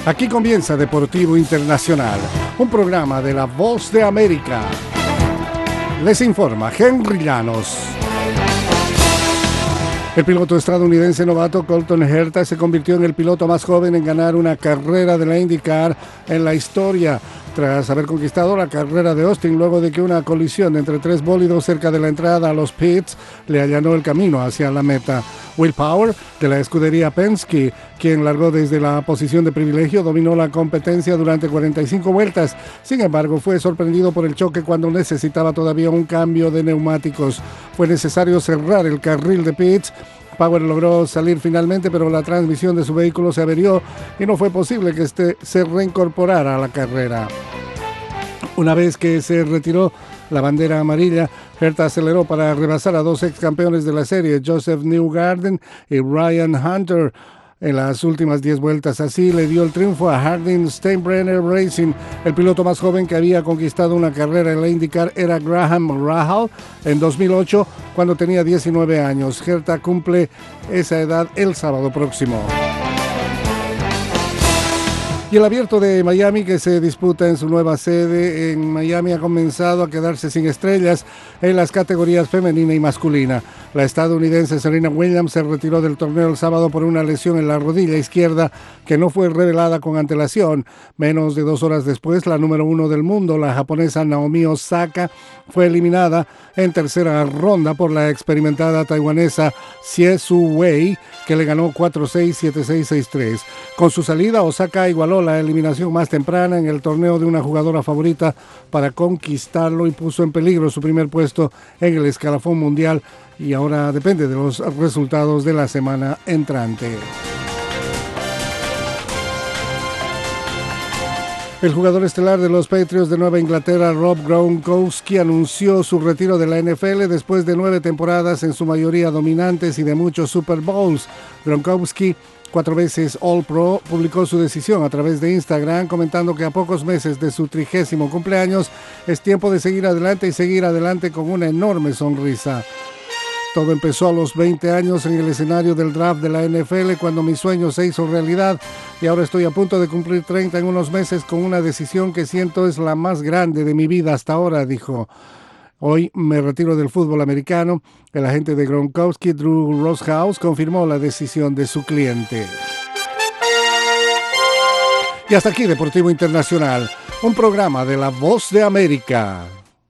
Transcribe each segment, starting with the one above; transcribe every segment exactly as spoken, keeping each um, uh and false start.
Aquí comienza Deportivo Internacional, un programa de La Voz de América. Les informa Henry Llanos. El piloto estadounidense novato Colton Herta se convirtió en el piloto más joven en ganar una carrera de la IndyCar en la historia, tras haber conquistado la carrera de Austin luego de que una colisión entre tres bólidos cerca de la entrada a los pits le allanó el camino hacia la meta. Will Power, de la escudería Penske, quien largó desde la posición de privilegio, dominó la competencia durante cuarenta y cinco vueltas. Sin embargo, fue sorprendido por el choque cuando necesitaba todavía un cambio de neumáticos. Fue necesario cerrar el carril de pits. Power logró salir finalmente, pero la transmisión de su vehículo se averió y no fue posible que este se reincorporara a la carrera. Una vez que se retiró la bandera amarilla, Herta aceleró para rebasar a dos ex campeones de la serie, Joseph Newgarden y Ryan Hunter, en las últimas diez vueltas. Así le dio el triunfo a Harding Steinbrenner Racing. El piloto más joven que había conquistado una carrera en la IndyCar era Graham Rahal en dos mil ocho, cuando tenía diecinueve años. Herta cumple esa edad el sábado próximo. Y el Abierto de Miami, que se disputa en su nueva sede en Miami, ha comenzado a quedarse sin estrellas en las categorías femenina y masculina. La estadounidense Serena Williams se retiró del torneo el sábado por una lesión en la rodilla izquierda que no fue revelada con antelación. Menos de dos horas después, la número uno del mundo, la japonesa Naomi Osaka, fue eliminada en tercera ronda por la experimentada taiwanesa Xie Su Wei, que le ganó cuatro seis, siete seis, seis tres. Con su salida, Osaka igualó la eliminación más temprana en el torneo de una jugadora favorita para conquistarlo y puso en peligro su primer puesto en el escalafón mundial, y ahora depende de los resultados de la semana entrante. El jugador estelar de los Patriots de Nueva Inglaterra, Rob Gronkowski, anunció su retiro de la N F L después de nueve temporadas, en su mayoría dominantes y de muchos Super Bowls. Gronkowski, cuatro veces All-Pro, publicó su decisión a través de Instagram, comentando que a pocos meses de su trigésimo cumpleaños es tiempo de seguir adelante y seguir adelante con una enorme sonrisa. Todo empezó a los veinte años en el escenario del draft de la N F L, cuando mi sueño se hizo realidad, y ahora estoy a punto de cumplir treinta en unos meses con una decisión que siento es la más grande de mi vida hasta ahora, dijo. Hoy me retiro del fútbol americano. El agente de Gronkowski, Drew Rosehouse, confirmó la decisión de su cliente. Y hasta aquí Deportivo Internacional, un programa de La Voz de América.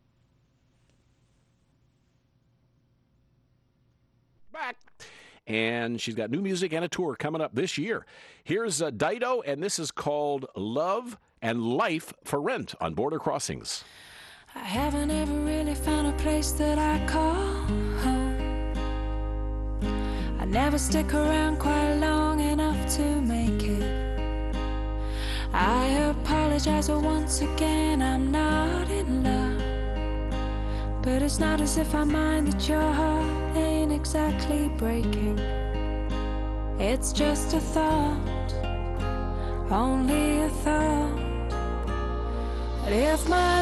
And she's got new music and a tour coming up this year. Here's uh, Dido, and this is called Love and Life for Rent on Border Crossings. I haven't ever really found a place that I call home. I never stick around quite long enough to make it. I apologize, but once again I'm not in love. But it's not as if I mind that your heart ain't exactly breaking. It's just a thought, only a thought. But if my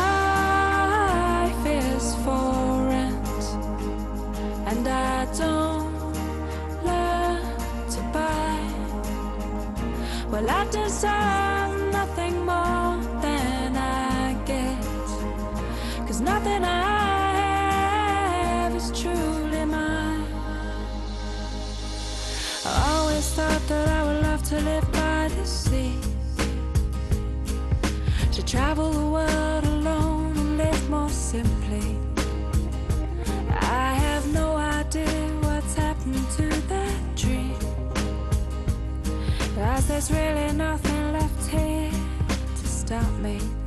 life is for rent and I don't learn to buy, well, I deserve nothing more than I get. 'Cause nothing I have is truly mine. I always thought that I would love to live by the sea, to travel the world alone and live more simply. I have no idea what's happened to that dream, 'cause there's really nothing left here to stop me.